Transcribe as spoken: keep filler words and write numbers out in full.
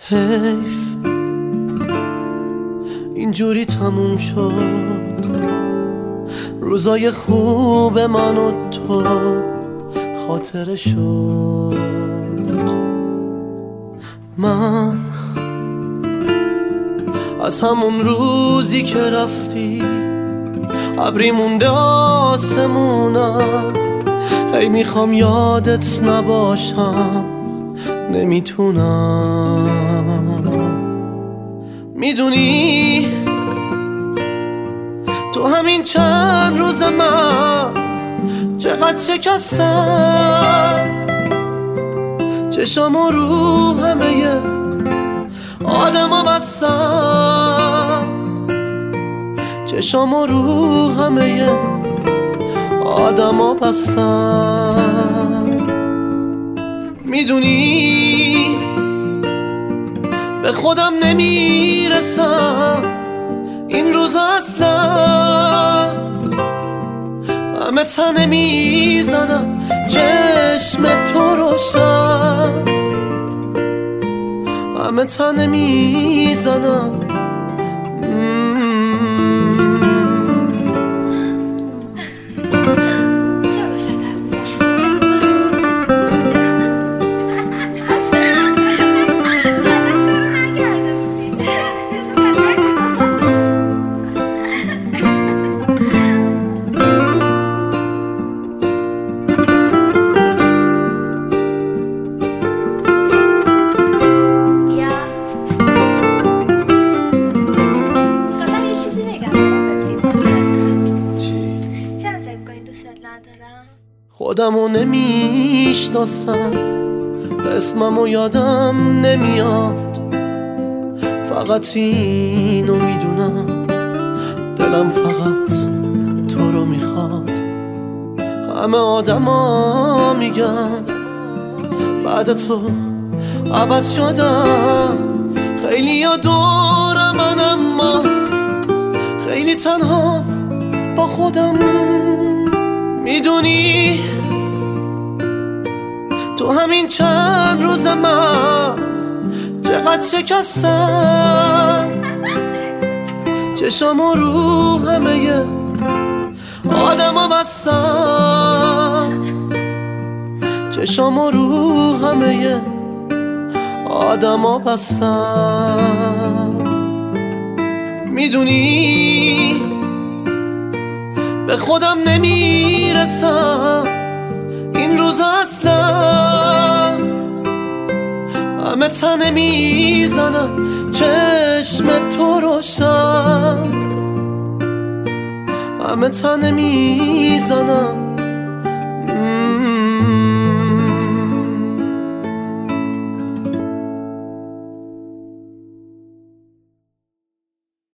حیف اینجوری تموم شد روزای خوب من و تو خاطره شد. من از همون روزی که رفتی ابری مونده آسمونم، هی میخوام یادت نباشم نمیتونم. میدونی تو همین چند روز من چقدر شکستم، چشام و رو همه آدم ها بستم، چشام و رو همه آدم ها بستم. میدونی به خودم نمیرسم این روزا اصلا، همه تنه میزنم چشم تو روشن، همه تنه میزنم. خودمو نمیشناسم، اسممو یادم نمیاد، فقط اینو میدونم دلم فقط تو رو میخواد. همه آدما میگن بعد تو عوض شدم، خیلی ها دور من اما خیلی تنها با خودم. میدونی تو همین چند روز من چقدر شکستم، چشام و رو همه آدم ها بستم، چشام و رو همه آدم ها بستم. میدونی به خودم نمیرسم این روزا اصلا، همه تنه میزنم چشم تو روشن، همه تنه میزنم.